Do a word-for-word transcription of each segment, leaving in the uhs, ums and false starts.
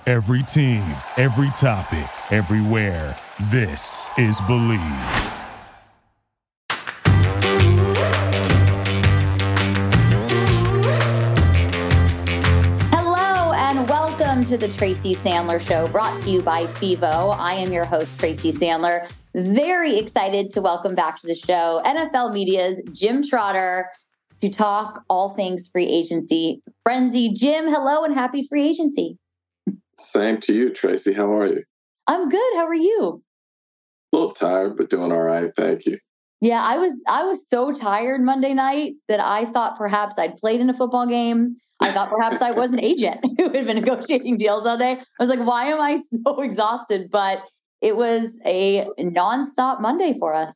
Every team, every topic, everywhere. This is Believe. Hello and welcome to the Tracy Sandler Show, brought to you by FIVO. I am your host, Tracy Sandler. Very excited to welcome back to the show N F L Media's Jim Trotter to talk all things free agency frenzy. Jim, hello and happy free agency. Same to you, Tracy. How are you? I'm good. How are you? A little tired, but doing all right. Thank you. Yeah, I was I was so tired Monday night that I thought perhaps I'd played in a football game. I thought perhaps I was an agent who had been negotiating deals all day. I was like, why am I so exhausted? But it was a nonstop Monday for us.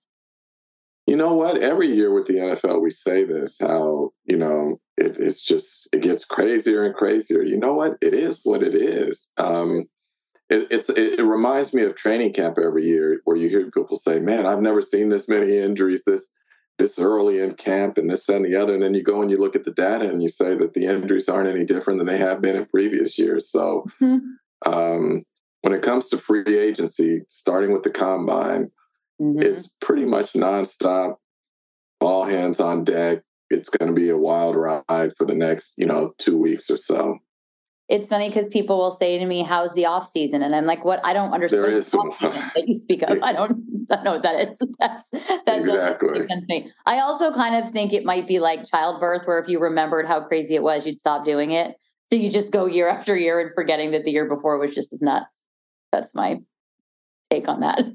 You know what? Every year with the N F L, we say this, how, you know, it, it's just, it gets crazier and crazier. You know what? It is what it is. Um, it, it's, it, it reminds me of training camp every year where you hear people say, man, I've never seen this many injuries this this early in camp and this, that, and the other. And then you go and you look at the data and you say that the injuries aren't any different than they have been in previous years. So mm-hmm. um, when it comes to free agency, starting with the combine, mm-hmm. it's pretty much nonstop, all hands on deck. It's going to be a wild ride for the next, you know, two weeks or so. It's funny because people will say to me, how's the off season? And I'm like, what? I don't understand there is the off season that you speak of. I don't, I don't know what that is. That's, that exactly. Make sense to me. I also kind of think it might be like childbirth, where if you remembered how crazy it was, you'd stop doing it. So you just go year after year and forgetting that the year before was just as nuts. That's my take on that.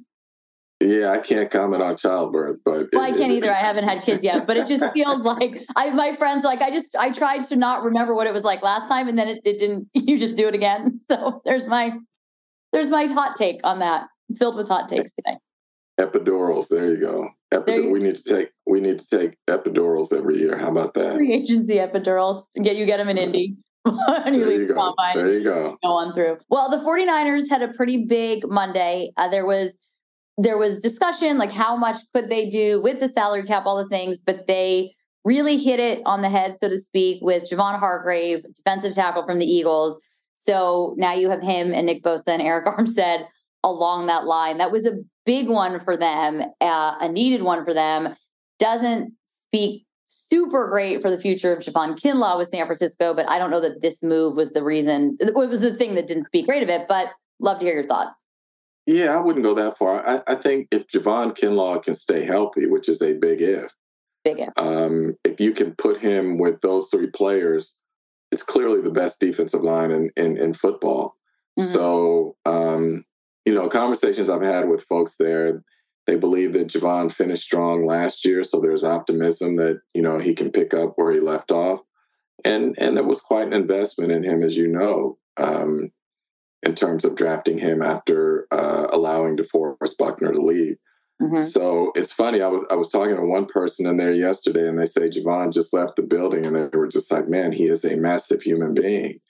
Yeah, I can't comment on childbirth, but well, it, I can't it, either. I haven't had kids yet, but it just feels like I, my friends, like I just, I tried to not remember what it was like last time, and then it, it didn't. You just do it again. So there's my, there's my hot take on that. It's filled with hot takes today. Epidurals. There you go. Epid- there you, we need to take, we need to take epidurals every year. How about that? Free agency epidurals. Get you get them in Indy. and you there, you go. there you go. Go on through. Well, the 49ers had a pretty big Monday. Uh, there was. There was discussion, like how much could they do with the salary cap, all the things, but they really hit it on the head, so to speak, with Javon Hargrave, defensive tackle from the Eagles. So now you have him and Nick Bosa and Eric Armstead along that line. That was a big one for them, uh, a needed one for them. Doesn't speak super great for the future of Javon Kinlaw with San Francisco, but I don't know that this move was the reason. It was the thing that didn't speak great of it, but love to hear your thoughts. Yeah, I wouldn't go that far. I, I think if Javon Kinlaw can stay healthy, which is a big if, big if. Um, if you can put him with those three players, it's clearly the best defensive line in, in, in football. Mm-hmm. So, um, you know, conversations I've had with folks there, they believe that Javon finished strong last year. So there's optimism that, you know, he can pick up where he left off. And, and there was quite an investment in him, as you know. Um, in terms of drafting him after uh, allowing DeForest Buckner to leave. Mm-hmm. So it's funny, I was I was talking to one person in there yesterday and they say Javon just left the building and they were just like, man, he is a massive human being.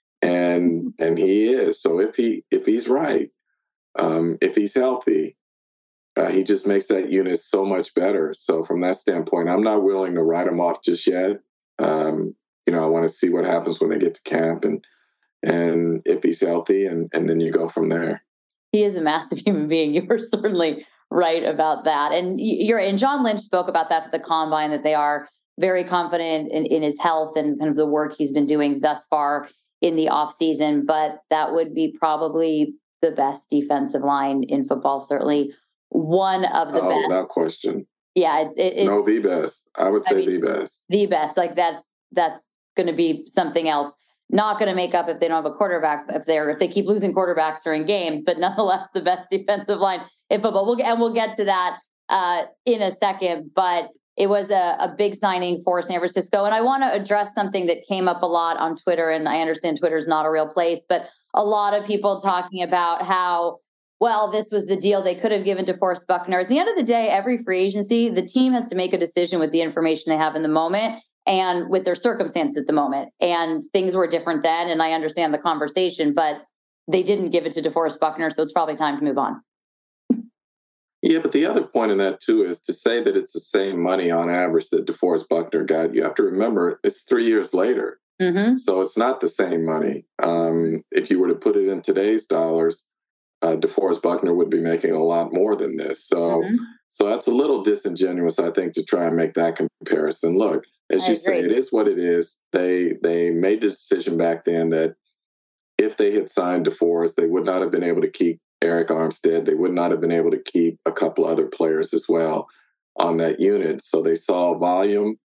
And and he is. So if he if he's right, um, if he's healthy, uh, he just makes that unit so much better. So from that standpoint, I'm not willing to write him off just yet. Um, you know, I want to see what happens when they get to camp and And if he's healthy, and, and then you go from there. He is a massive human being. You were certainly right about that. And you're and John Lynch spoke about that at the Combine, that they are very confident in, in his health and kind of the work he's been doing thus far in the offseason. But that would be probably the best defensive line in football, certainly one of the oh, best. Without question. Yeah, it's it, it, no the best. I would say I mean, the best. The best. Like that's that's going to be something else. Not going to make up if they don't have a quarterback, if they're if they keep losing quarterbacks during games, but nonetheless the best defensive line in football. We'll and we'll get to that uh, in a second. But it was a, a big signing for San Francisco, and I want to address something that came up a lot on Twitter. And I understand Twitter is not a real place, but a lot of people talking about how well this was the deal they could have given to DeForest Buckner. At the end of the day, every free agency, the team has to make a decision with the information they have in the moment. And with their circumstances at the moment. And things were different then, and I understand the conversation, but they didn't give it to DeForest Buckner, so it's probably time to move on. Yeah, but the other point in that, too, is to say that it's the same money on average that DeForest Buckner got. You have to remember, it's three years later. Mm-hmm. So it's not the same money. Um, if you were to put it in today's dollars, uh, DeForest Buckner would be making a lot more than this. So, Mm-hmm. so that's a little disingenuous, I think, to try and make that comparison. Look, as I you say, agree. it is what it is. They they made the decision back then that if they had signed DeForest, they would not have been able to keep Eric Armstead. They would not have been able to keep a couple other players as well on that unit. So they saw volume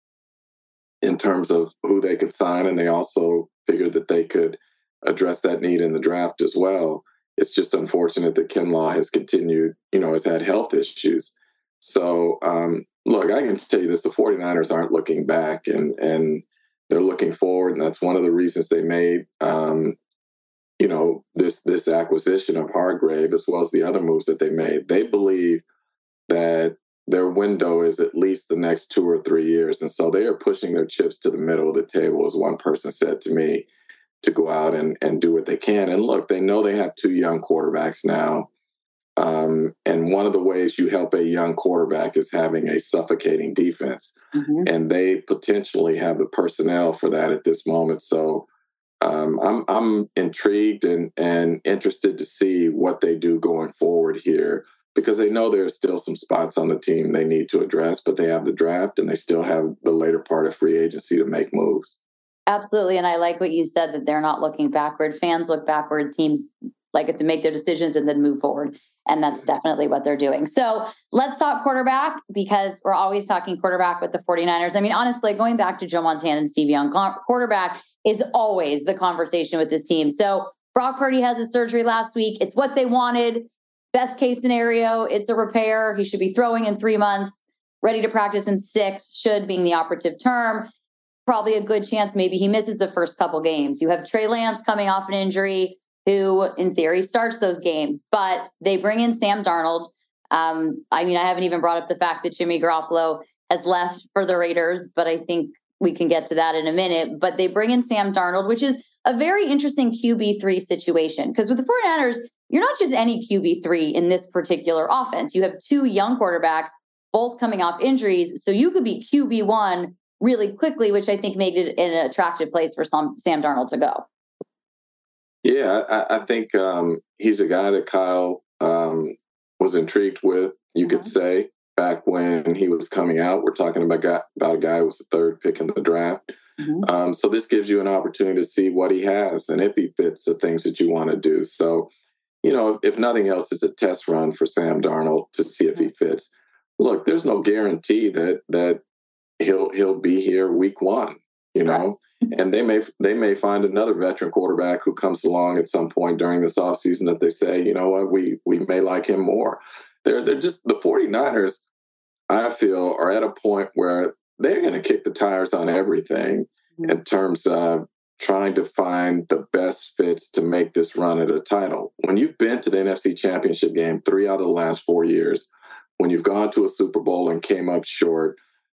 in terms of who they could sign, and they also figured that they could address that need in the draft as well. It's just unfortunate that Kinlaw has continued, you know, has had health issues. So, um, look, I can tell you this, the 49ers aren't looking back, and and they're looking forward, and that's one of the reasons they made, um, you know, this this acquisition of Hargrave, as well as the other moves that they made. They believe that their window is at least the next two or three years. And so they are pushing their chips to the middle of the table, as one person said to me, to go out and, and do what they can. And look, they know they have two young quarterbacks now. Um, and one of the ways you help a young quarterback is having a suffocating defense. Mm-hmm. And they potentially have the personnel for that at this moment. So um, I'm I'm intrigued and, and interested to see what they do going forward here, because they know there are still some spots on the team they need to address, but they have the draft and they still have the later part of free agency to make moves. Absolutely. And I like what you said, that they're not looking backward. Fans look backward. Teams like it to make their decisions and then move forward. And that's definitely what they're doing. So let's talk quarterback, because we're always talking quarterback with the 49ers. I mean, honestly, going back to Joe Montana and Steve Young, quarterback is always the conversation with this team. So Brock Purdy has his surgery last week. It's what they wanted. Best case scenario, it's a repair. He should be throwing in three months, ready to practice in six, should being the operative term. Probably a good chance maybe he misses the first couple games. You have Trey Lance coming off an injury, who in theory starts those games, but they bring in Sam Darnold. Um, I mean, I haven't even brought up the fact that Jimmy Garoppolo has left for the Raiders, but I think we can get to that in a minute. But they bring in Sam Darnold, which is a very interesting Q B three situation, because with the 49ers, you're not just any Q B three in this particular offense. You have two young quarterbacks, both coming off injuries. So you could be Q B one really quickly, which I think made it an attractive place for some, Sam Darnold to go. Yeah, I, I think um, he's a guy that Kyle um, was intrigued with, you mm-hmm. could say, back when he was coming out. We're talking about, guy, about a guy who was the third pick in the draft. Mm-hmm. Um, so this gives you an opportunity to see what he has and if he fits the things that you want to do. So, you know, if nothing else, it's a test run for Sam Darnold to see if he fits. Look, there's no guarantee that that he'll he'll be here week one, you know, right. And they may they may find another veteran quarterback who comes along at some point during this offseason that they say, you know what, we we may like him more. They're they're just the 49ers, I feel, are at a point where they're going to kick the tires on everything mm-hmm. in terms of trying to find the best fits to make this run at a title. When you've been to the N F C Championship game three out of the last four years, when you've gone to a Super Bowl and came up short,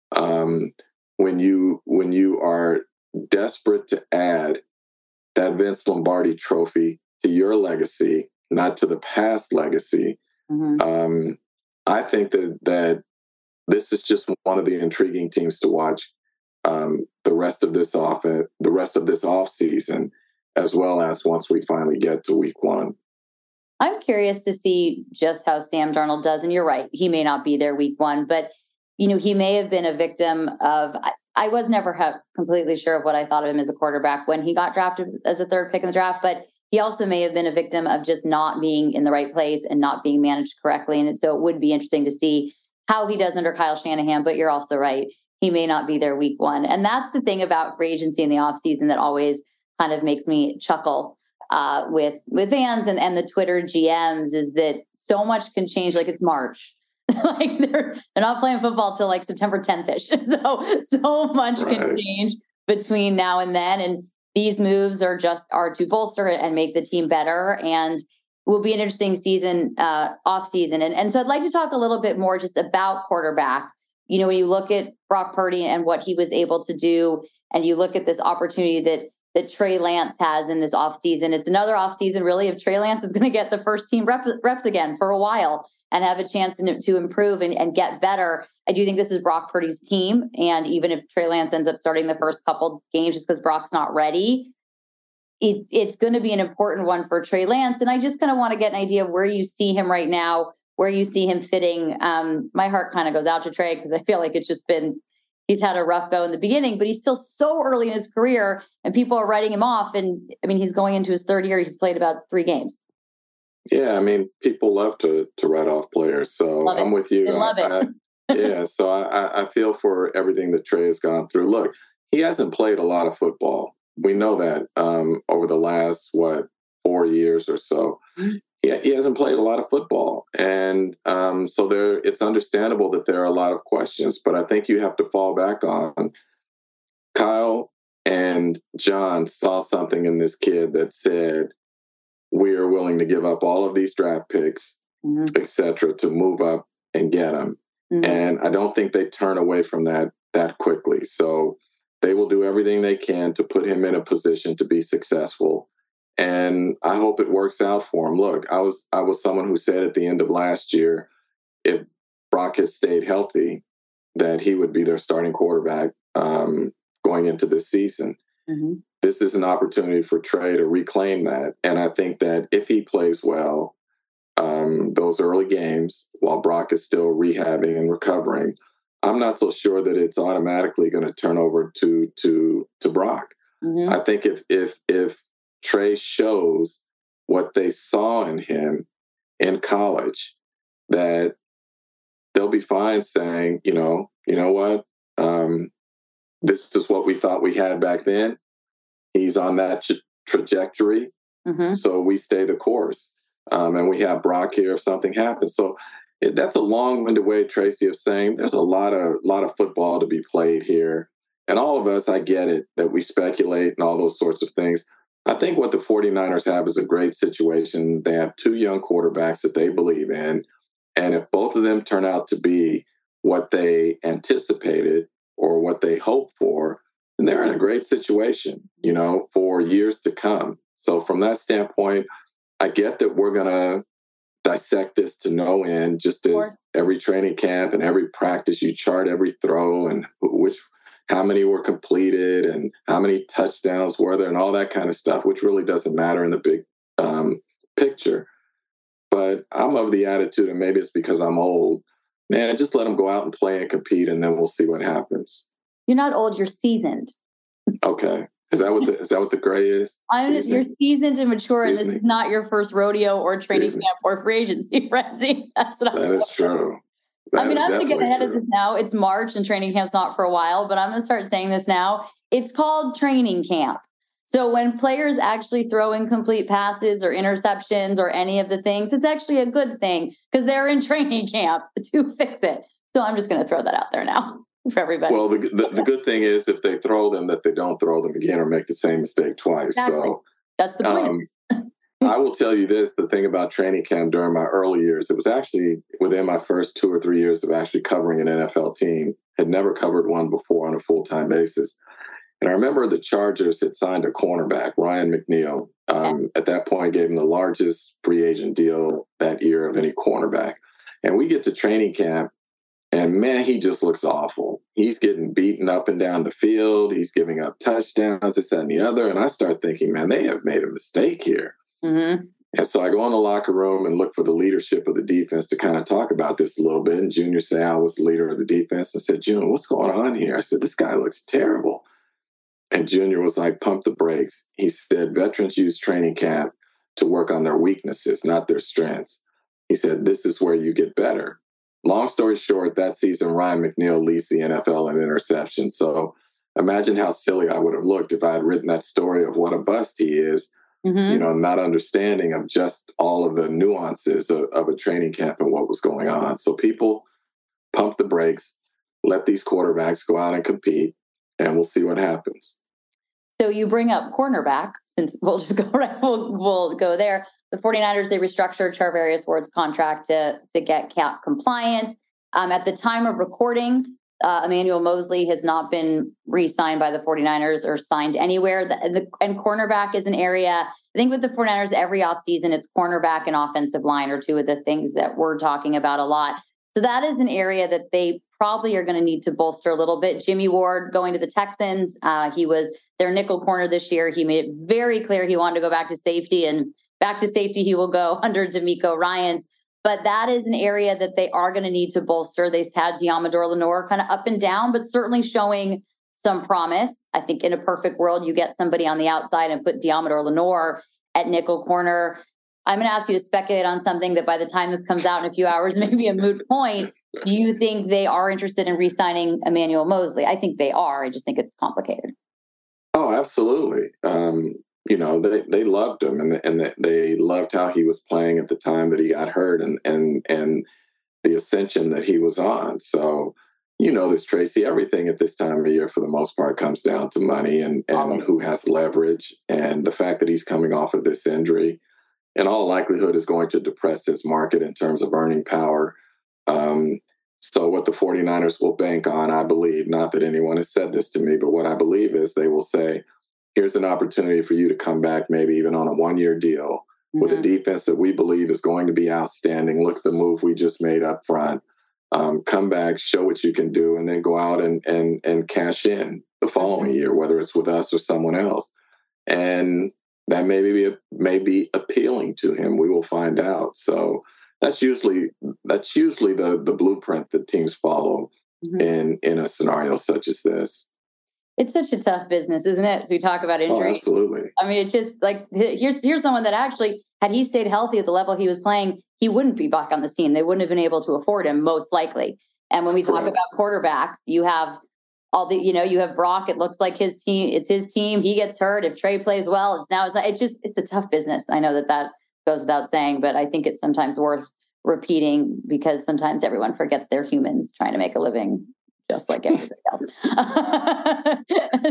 um, when you when you are desperate to add that Vince Lombardi trophy to your legacy, not to the past legacy, mm-hmm. um, I think that that this is just one of the intriguing teams to watch um, the rest of this off the rest of this off season, as well as once we finally get to week one. I'm curious to see just how Sam Darnold does. And you're right, he may not be there week one, but you know, he may have been a victim of, I, I was never ha- completely sure of what I thought of him as a quarterback when he got drafted as a third pick in the draft, but he also may have been a victim of just not being in the right place and not being managed correctly. And so it would be interesting to see how he does under Kyle Shanahan, but you're also right, he may not be there week one. And that's the thing about free agency in the offseason that always kind of makes me chuckle uh, with, with fans and, and the Twitter G Ms, is that so much can change. Like, it's March. like they're they're not playing football till like September tenth-ish. So so much right. can change between now and then. And these moves are just are to bolster it and make the team better. And will be an interesting season, uh, off season. And, and so I'd like to talk a little bit more just about quarterback. You know, when you look at Brock Purdy and what he was able to do, and you look at this opportunity that that Trey Lance has in this offseason, it's another offseason really if Trey Lance is going to get the first team rep, reps again for a while. and have a chance to, to improve and, and get better. I do think this is Brock Purdy's team. And even if Trey Lance ends up starting the first couple games just because Brock's not ready, it, it's going to be an important one for Trey Lance. And I just kind of want to get an idea of where you see him right now, where you see him fitting. Um, my heart kind of goes out to Trey because I feel like it's just been, he's had a rough go in the beginning, but he's still so early in his career and people are writing him off. And I mean, he's going into his third year. He's played about three games. Yeah. I mean, people love to, to write off players. So Love I'm it. with you. They love I, it. I, yeah. So I, I feel for everything that Trey has gone through. Look, he hasn't played a lot of football. We know that um, over the last, what, four years or so. Mm-hmm. He, he hasn't played a lot of football. And um, so there, it's understandable that there are a lot of questions, but I think you have to fall back on Kyle and John saw something in this kid that said, we are willing to give up all of these draft picks, mm-hmm. et cetera, to move up and get him. Mm-hmm. And I don't think they turn away from that that quickly. So they will do everything they can to put him in a position to be successful. And I hope it works out for him. Look, I was I was someone who said at the end of last year, if Brock had stayed healthy, that he would be their starting quarterback um, going into this season. Mm-hmm. This is an opportunity for Trey to reclaim that. And I think that if he plays well, um, those early games, while Brock is still rehabbing and recovering, I'm not so sure that it's automatically going to turn over to to to Brock. Mm-hmm. I think if if if Trey shows what they saw in him in college, that they'll be fine saying, you know, you know what, um, this is what we thought we had back then. He's on that tra- trajectory. Mm-hmm. So we stay the course. Um, and we have Brock here if something happens. So it, that's a long-winded way, Tracy, of saying there's a lot of lot of football to be played here. And all of us, I get it, that we speculate and all those sorts of things. I think what the 49ers have is a great situation. They have two young quarterbacks that they believe in. And if both of them turn out to be what they anticipated or what they hoped for, then they're in a great situation, you know, for years to come. So from that standpoint, I get that we're going to dissect this to no end, just as every training camp and every practice, you chart every throw and which, how many were completed and how many touchdowns were there and all that kind of stuff, which really doesn't matter in the big um, picture. But I'm of the attitude, and maybe it's because I'm old, man, just let them go out and play and compete, and then we'll see what happens. You're not old, you're seasoned. Okay. Is that what the, is that what the gray is? I'm just, you're seasoned and mature, Seasoning. And this is not your first rodeo or training Seasoning. camp or free agency frenzy. That's what that I'm is true. That I mean, I'm going to get ahead true. of this now. It's March and training camp's not for a while, but I'm going to start saying this now. It's called training camp. So when players actually throw incomplete passes or interceptions or any of the things, it's actually a good thing because they're in training camp to fix it. So I'm just going to throw that out there now for everybody. Well, the, the the good thing is if they throw them, that they don't throw them again or make the same mistake twice. Exactly. So that's the point. Um, I will tell you this, the thing about training camp during my early years, it was actually within my first two or three years of actually covering an N F L team, had never covered one before on a full-time basis. And I remember the Chargers had signed a cornerback, Ryan McNeil. Um, at that point, gave him the largest free agent deal that year of any cornerback. And we get to training camp, and man, he just looks awful. He's getting beaten up and down the field. He's giving up touchdowns, this, that, and the other. And I start thinking, man, they have made a mistake here. Mm-hmm. And so I go in the locker room and look for the leadership of the defense to kind of talk about this a little bit. And Junior Seau was the leader of the defense and said, Junior, what's going on here? I said, this guy looks terrible. And Junior was like, pump the brakes. He said, veterans use training camp to work on their weaknesses, not their strengths. He said, this is where you get better. Long story short, that season, Ryan McNeil leads the N F L in interceptions. So imagine how silly I would have looked if I had written that story of what a bust he is, mm-hmm. you know, not understanding of just all of the nuances of, of a training camp and what was going on. So people pump the brakes, let these quarterbacks go out and compete, and we'll see what happens. So you bring up cornerback, since we'll just go right, we'll, we'll go there. The 49ers, they restructured Charvarius Ward's contract to, to get cap compliant. Um, at the time of recording, uh, Emmanuel Mosley has not been re-signed by the 49ers or signed anywhere. The, the, and cornerback is an area I think with the 49ers, every offseason, it's cornerback and offensive line are two of the things that we're talking about a lot. So that is an area that they probably are going to need to bolster a little bit. Jimmy Ward going to the Texans. Uh, he was their nickel corner this year. He made it very clear he wanted to go back to safety, and back to safety he will go under DeMeco Ryans. But that is an area that they are going to need to bolster. They've had Deommodore Lenoir kind of up and down, but certainly showing some promise. I think in a perfect world, you get somebody on the outside and put Deommodore Lenoir at nickel corner. I'm going to ask you to speculate on something that by the time this comes out in a few hours, may be a moot point. Do you think they are interested in re-signing Emmanuel Moseley? I think they are. I just think it's complicated. Oh, absolutely. Um, you know, they, they loved him, and and they loved how he was playing at the time that he got hurt, and and and the ascension that he was on. So, you know, this Tracy, everything at this time of year for the most part comes down to money and and who has leverage, and the fact that he's coming off of this injury, in all likelihood, is going to depress his market in terms of earning power. Um, so what the 49ers will bank on, I believe, not that anyone has said this to me, but what I believe is they will say, here's an opportunity for you to come back maybe even on a one-year deal mm-hmm. with a defense that we believe is going to be outstanding. Look at the move we just made up front. Um, come back, show what you can do, and then go out and and and cash in the following mm-hmm. year, whether it's with us or someone else. And that may be may be appealing to him. We will find out. So that's usually that's usually the the blueprint that teams follow mm-hmm. in in a scenario such as this. It's such a tough business, isn't it? As we talk about injury. Oh, absolutely. I mean, it's just like here's here's someone that actually, had he stayed healthy at the level he was playing, he wouldn't be back on this team. They wouldn't have been able to afford him, most likely. And when we talk Correct. about quarterbacks, you have all the, you know, you have Brock. It looks like his team. It's his team. He gets hurt. If Trey plays well, it's now. It's, it's just it's a tough business. I know that that goes without saying, but I think it's sometimes worth repeating because sometimes everyone forgets they're humans trying to make a living. Just like everybody else. I'm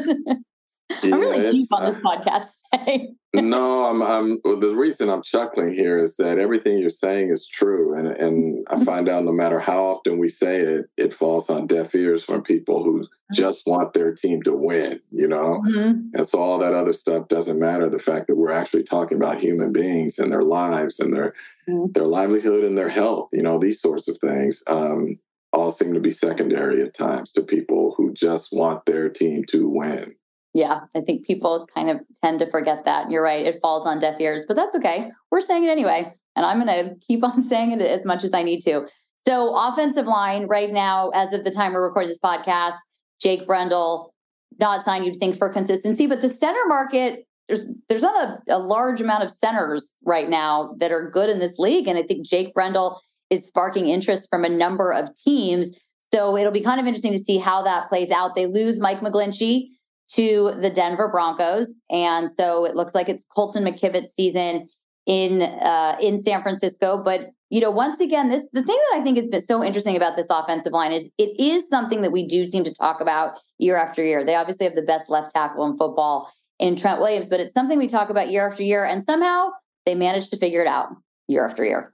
yeah, really deep on this podcast today. no, I'm. I'm. Well, the reason I'm chuckling here is that everything you're saying is true, and and I find out no matter how often we say it, it falls on deaf ears from people who just want their team to win. You know, mm-hmm. and so all that other stuff doesn't matter. The fact that we're actually talking about human beings and their lives and their mm-hmm. their livelihood and their health. You know, these sorts of things. Um, all seem to be secondary at times to people who just want their team to win. Yeah, I think people kind of tend to forget that. You're right. It falls on deaf ears, but that's okay. We're saying it anyway. And I'm going to keep on saying it as much as I need to. So offensive line right now, as of the time we're recording this podcast, Jake Brendel, not signed, you'd think, for consistency, but the center market, there's there's not a, a large amount of centers right now that are good in this league. And I think Jake Brendel is sparking interest from a number of teams. So it'll be kind of interesting to see how that plays out. They lose Mike McGlinchey to the Denver Broncos. And so it looks like it's Colton McKivit's season in uh, in San Francisco. But, you know, once again, this the thing that I think has been so interesting about this offensive line is it is something that we do seem to talk about year after year. They obviously have the best left tackle in football in Trent Williams, but it's something we talk about year after year. And somehow they manage to figure it out year after year.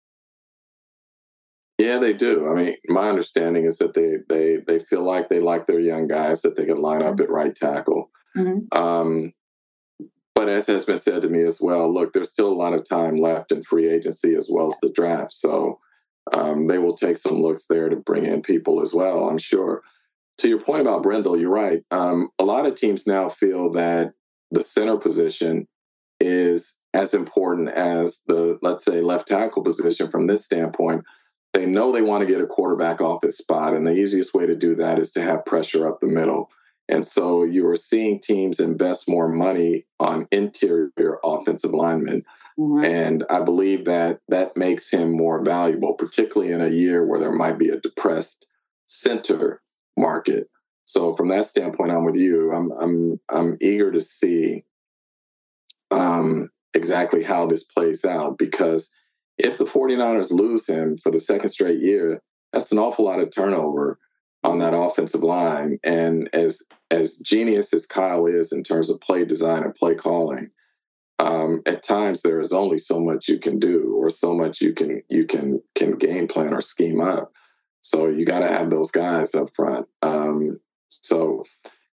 Yeah, they do. I mean, my understanding is that they they they feel like they like their young guys that they can line up at right tackle. Mm-hmm. Um, but as has been said to me as well, look, there's still a lot of time left in free agency as well as the draft. So um, they will take some looks there to bring in people as well, I'm sure. To your point about Brendel, you're right. Um, a lot of teams now feel that the center position is as important as the, let's say, left tackle position from this standpoint. They know they want to get a quarterback off his spot, and the easiest way to do that is to have pressure up the middle. And so you are seeing teams invest more money on interior offensive linemen. Mm-hmm. And I believe that that makes him more valuable, particularly in a year where there might be a depressed center market. So from that standpoint, I'm with you. I'm I'm I'm eager to see um, exactly how this plays out, because if the 49ers lose him for the second straight year, that's an awful lot of turnover on that offensive line. And as as genius as Kyle is in terms of play design and play calling, um, at times there is only so much you can do, or so much you can you can can game plan or scheme up. So you got to have those guys up front. Um, so, but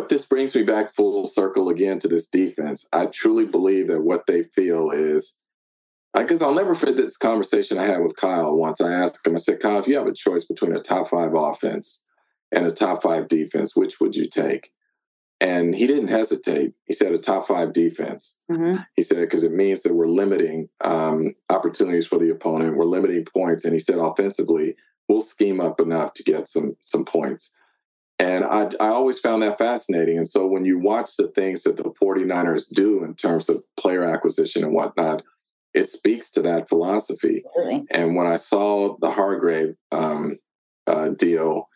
but this brings me back full circle again to this defense. I truly believe that what they feel is, because I'll never forget this conversation I had with Kyle once. I asked him, I said, Kyle, if you have a choice between a top five offense and a top five defense, which would you take? And he didn't hesitate. He said a top five defense. Mm-hmm. He said, because it means that we're limiting um, opportunities for the opponent. We're limiting points. And he said, offensively, we'll scheme up enough to get some some points. And I, I always found that fascinating. And so when you watch the things that the 49ers do in terms of player acquisition and whatnot, it speaks to that philosophy. Really? And when I saw the Hargrave um, uh, deal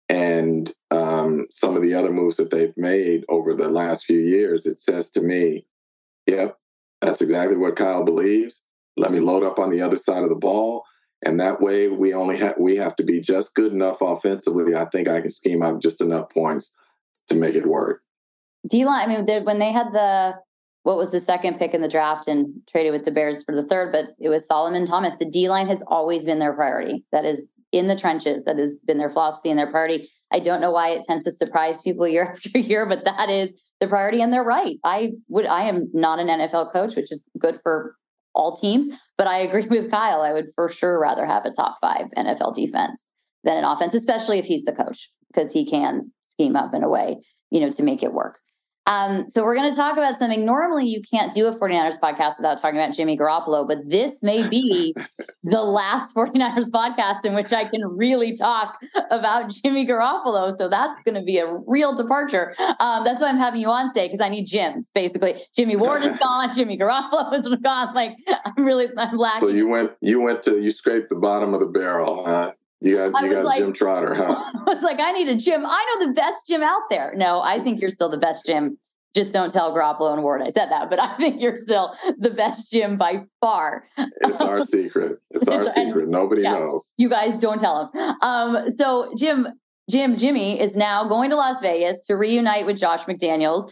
and um, some of the other moves that they've made over the last few years, it says to me, yep, that's exactly what Kyle believes. Let me load up on the other side of the ball. And that way we only have, we have to be just good enough offensively. I think I can scheme up just enough points to make it work. D-line, I mean, when they had the, what was the second pick in the draft and traded with the Bears for the third, but it was Solomon Thomas. The D-line has always been their priority. That is in the trenches. That has been their philosophy and their priority. I don't know why it tends to surprise people year after year, but that is the priority, and they're right. I would, I am not an N F L coach, which is good for all teams, but I agree with Kyle. I would for sure rather have a top five N F L defense than an offense, especially if he's the coach, because he can scheme up in a way, you know, to make it work. Um, so we're going to talk about something. Normally you can't do a 49ers podcast without talking about Jimmy Garoppolo, but this may be the last 49ers podcast in which I can really talk about Jimmy Garoppolo. So that's going to be a real departure. Um, that's why I'm having you on today, because I need gyms, basically. Jimmy Ward is gone. Jimmy Garoppolo is gone. Like, I'm really, I'm lacking. So you went, you went to, you scraped the bottom of the barrel, huh? You got, you got like, Jim Trotter, huh? I was like, I need a gym. I know the best gym out there. No, I think you're still the best gym. Just don't tell Garoppolo and Ward I said that, but I think you're still the best gym by far. It's our secret. It's our secret. Nobody yeah, knows. You guys don't tell him. Um, so Jim, Jim, Jimmy is now going to Las Vegas to reunite with Josh McDaniels.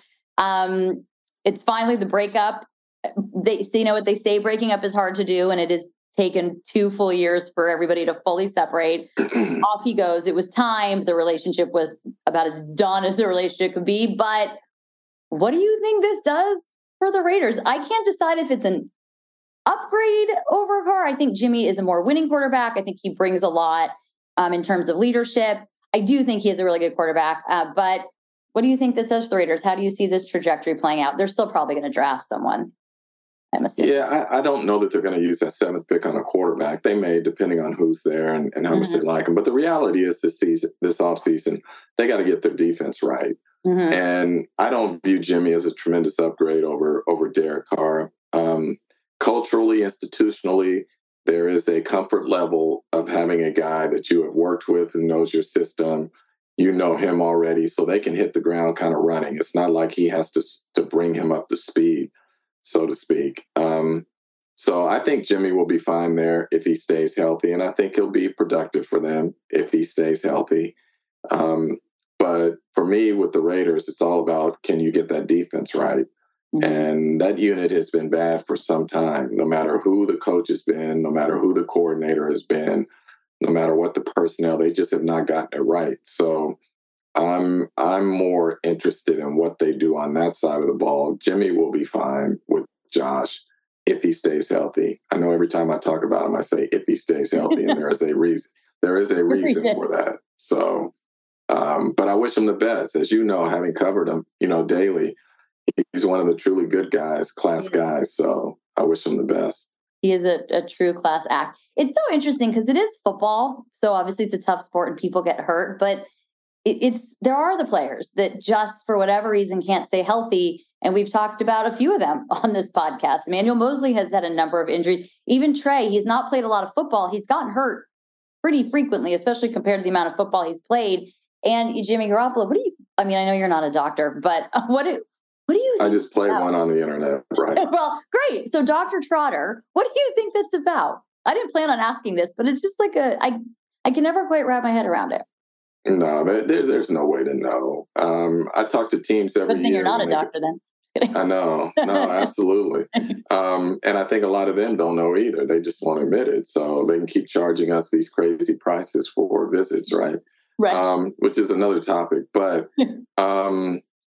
Um, it's finally the breakup. They, you know what they say, breaking up is hard to do, and it is taken two full years for everybody to fully separate. Off he goes. It was time. The relationship was about as done as a relationship could be. But what do you think this does for the Raiders? I can't decide if it's an upgrade over Carr. I think Jimmy is a more winning quarterback. I think he brings a lot um, in terms of leadership. I do think he is a really good quarterback. Uh, but what do you think this does for the Raiders? How do you see this trajectory playing out? They're still probably going to draft someone. Yeah, I, I don't know that they're going to use that seventh pick on a quarterback. They may, depending on who's there and, and how much mm-hmm. they like him. But the reality is this season, this offseason, they got to get their defense right. Mm-hmm. And I don't view Jimmy as a tremendous upgrade over, over Derek Carr. Um, culturally, institutionally, there is a comfort level of having a guy that you have worked with who knows your system. You know him already, so they can hit the ground kind of running. It's not like he has to, to bring him up to speed, so to speak. Um, so I think Jimmy will be fine there if he stays healthy, and I think he'll be productive for them if he stays healthy. Um, but for me, with the Raiders, it's all about, can you get that defense right? Mm-hmm. And that unit has been bad for some time, no matter who the coach has been, no matter who the coordinator has been, no matter what the personnel, they just have not gotten it right. So I'm I'm more interested in what they do on that side of the ball. Jimmy will be fine with Josh if he stays healthy. I know every time I talk about him, I say if he stays healthy, and there is a reason. There is a reason for that. So, um, but I wish him the best. As you know, having covered him, you know, daily, he's one of the truly good guys, class guys. So I wish him the best. He is a, a true class act. It's so interesting because it is football. So obviously it's a tough sport and people get hurt, but it's there are the players that just for whatever reason can't stay healthy. And we've talked about a few of them on this podcast. Emmanuel Moseley has had a number of injuries. Even Trey, he's not played a lot of football. He's gotten hurt pretty frequently, especially compared to the amount of football he's played. And Jimmy Garoppolo, what do you, I mean, I know you're not a doctor, but what do, what do you think I just played one on the internet, right? Well, great. So Doctor Trotter, what do you think that's about? I didn't plan on asking this, but it's just like a, I, I can never quite wrap my head around it. No, there, there's no way to know. Um, I talk to teams every Good thing year. You're not a doctor they, then. I know. No, absolutely. Um, and I think a lot of them don't know either. They just won't admit it. So they can keep charging us these crazy prices for visits, right? Right. Um, which is another topic. But um,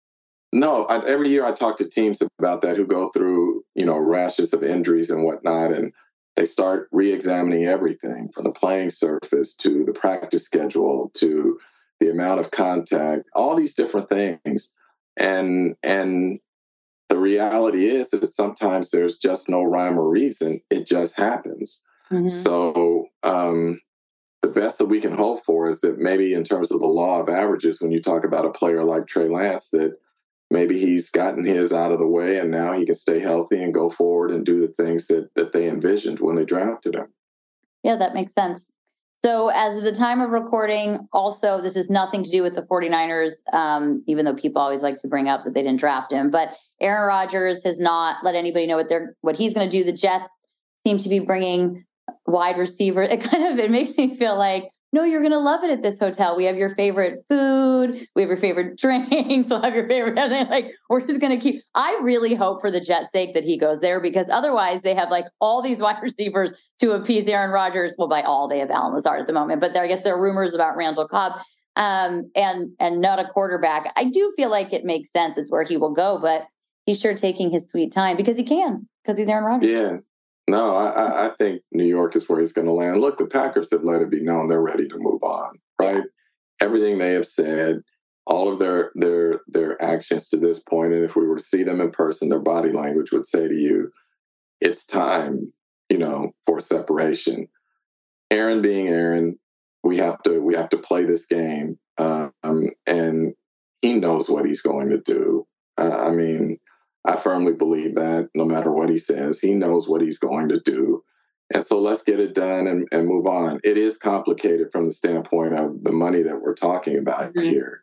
no, I, every year I talk to teams about that who go through, you know, rashes of injuries and whatnot, and they start re-examining everything from the playing surface to the practice schedule to the amount of contact, all these different things. And and the reality is that sometimes there's just no rhyme or reason. It just happens. Mm-hmm. So um, the best that we can hope for is that maybe in terms of the law of averages, when you talk about a player like Trey Lance, that maybe he's gotten his out of the way and now he can stay healthy and go forward and do the things that, that they envisioned when they drafted him. Yeah, that makes sense. So as of the time of recording, also, this has nothing to do with the 49ers, um, even though people always like to bring up that they didn't draft him. But Aaron Rodgers has not let anybody know what they're what he's going to do. The Jets seem to be bringing wide receiver. It kind of it makes me feel like, no, you're going to love it at this hotel. We have your favorite food. We have your favorite drinks. We'll have your favorite everything. Like, we're just going to keep. I really hope for the Jets' sake that he goes there, because otherwise they have like all these wide receivers to appease Aaron Rodgers. Well, by all, they have Allen Lazard at the moment, but there, I guess there are rumors about Randall Cobb um, and and not a quarterback. I do feel like it makes sense. It's where he will go, but he's sure taking his sweet time because he can, because he's Aaron Rodgers. Yeah. No, I, I think New York is where he's going to land. Look, the Packers have let it be known they're ready to move on, right? Everything they have said, all of their their their actions to this point, and if we were to see them in person, their body language would say to you, it's time, you know, for separation. Aaron being Aaron, we have to we have to play this game, um, and he knows what he's going to do. Uh, I mean. I firmly believe that no matter what he says, he knows what he's going to do. And so let's get it done and, and move on. It is complicated from the standpoint of the money that we're talking about mm-hmm. here.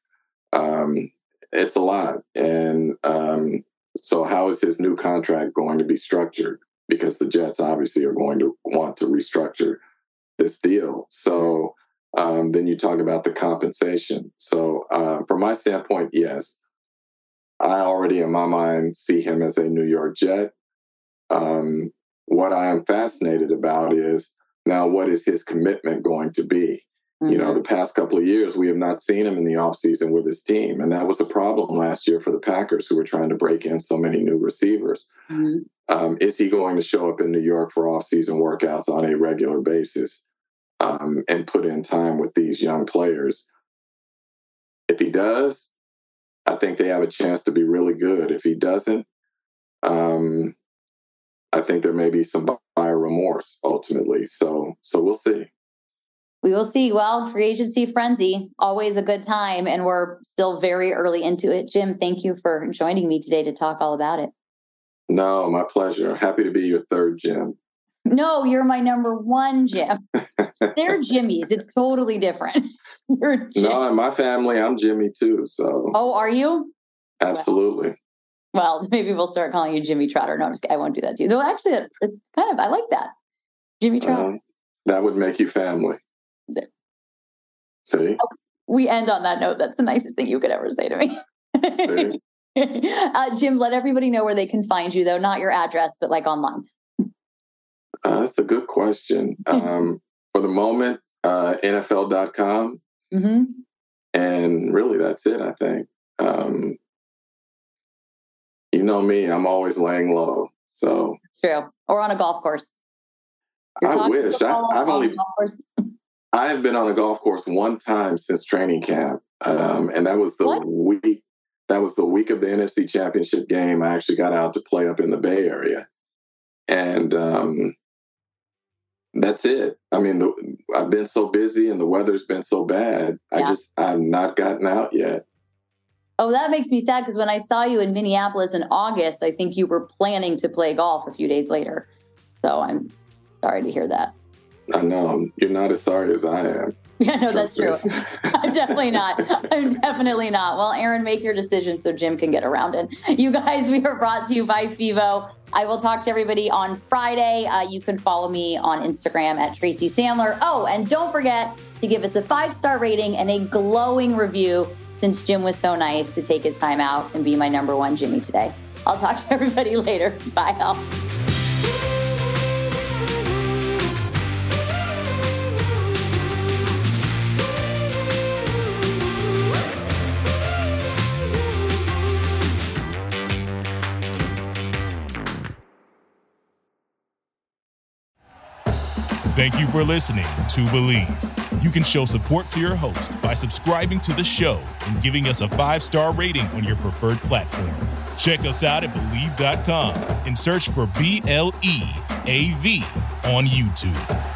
Um, it's a lot. And um, so how is his new contract going to be structured? Because the Jets obviously are going to want to restructure this deal. So um, then you talk about the compensation. So uh, from my standpoint, yes. I already, in my mind, see him as a New York Jet. Um, what I am fascinated about is now what is his commitment going to be? Mm-hmm. You know, the past couple of years, we have not seen him in the offseason with his team. And that was a problem last year for the Packers, who were trying to break in so many new receivers. Mm-hmm. Um, is he going to show up in New York for offseason workouts on a regular basis um, and put in time with these young players? If he does, I think they have a chance to be really good. If he doesn't, um, I think there may be some buyer remorse ultimately. So, so we'll see. We will see. Well, free agency frenzy, always a good time, and we're still very early into it. Jim, thank you for joining me today to talk all about it. No, my pleasure. Happy to be your third Jim. No, you're my number one Jim. They're Jimmys. It's totally different. You're Jim. No, in my family, I'm Jimmy too. So. Oh, are you? Absolutely. Well, well, maybe we'll start calling you Jimmy Trotter. No, I'm just kidding. I won't do that to you. Though actually, it's kind of, I like that. Jimmy Trotter. Um, that would make you family. There. See? We end on that note. That's the nicest thing you could ever say to me. See? uh, Jim, let everybody know where they can find you, though. Not your address, but like online. Uh, that's a good question. Um, for the moment, uh, N F L dot com. Mm-hmm. And really, that's it, I think. Um, you know me, I'm always laying low. So true. Or on a golf course. I wish. I, I've only I have been on a golf course one time since training camp. Um, and that was the what? week that was the week of the N F C Championship game. I actually got out to play up in the Bay Area. And um, that's it. I mean, the, I've been so busy and the weather's been so bad. Yeah. I just, I've not gotten out yet. Oh, that makes me sad because when I saw you in Minneapolis in August, I think you were planning to play golf a few days later. So I'm sorry to hear that. I know. You're not as sorry as I am. Yeah, no, that's true. I'm definitely not. I'm definitely not. Well, Aaron, make your decision so Jim can get around it. You guys, we are brought to you by FIVO. I will talk to everybody on Friday. Uh, you can follow me on Instagram at Tracy Sandler. Oh, and don't forget to give us a five-star rating and a glowing review since Jim was so nice to take his time out and be my number one Jimmy today. I'll talk to everybody later. Bye, all. Thank you for listening to Believe. You can show support to your host by subscribing to the show and giving us a five-star rating on your preferred platform. Check us out at Believe dot com and search for B L E A V on YouTube.